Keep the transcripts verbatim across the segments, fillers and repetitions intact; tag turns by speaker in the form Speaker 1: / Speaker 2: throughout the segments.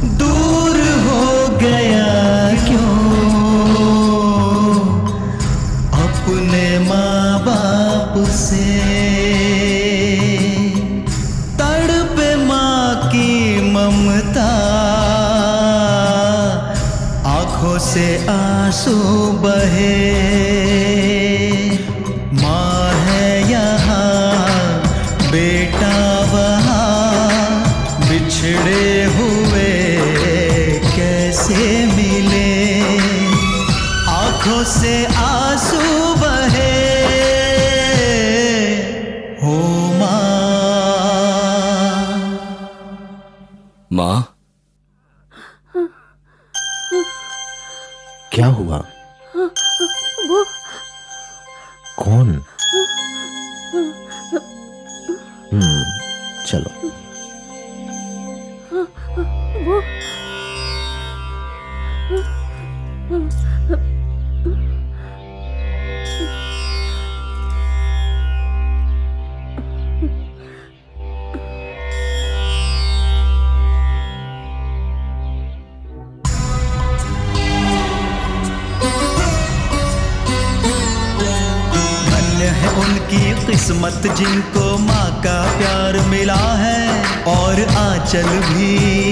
Speaker 1: दूर हो गया क्यों अपने माँ बाप से, तड़पे माँ की ममता, आँखों से आंसू बहे। माँ है यहाँ बेटा वहाँ, बिछड़े हुए कैसे मिले, आँखों से आंसू बहे। हो माँ।
Speaker 2: माँ,
Speaker 3: क्या हुआ?
Speaker 4: वो
Speaker 3: कौन? हम्म, चलो।
Speaker 4: वो
Speaker 1: उनकी किस्मत जिनको माँ का प्यार मिला है और आंचल भी।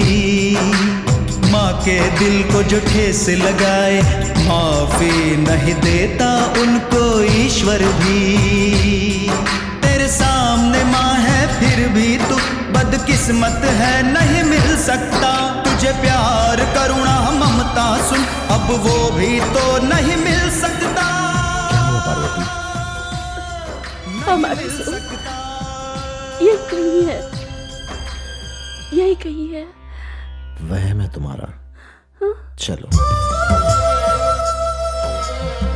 Speaker 1: माँ के दिल को जो ठेस लगाए, माफी नहीं देता उनको ईश्वर भी। तेरे सामने माँ है फिर भी तू बदकिस्मत है, नहीं मिल सकता तुझे प्यार करुणा ममता सुन, अब वो भी तो नहीं मिल सकता।
Speaker 4: हमारी सुन, ये कहीं है, यही कहीं है।
Speaker 3: वह मैं तुम्हारा।
Speaker 4: हाँ?
Speaker 3: चलो।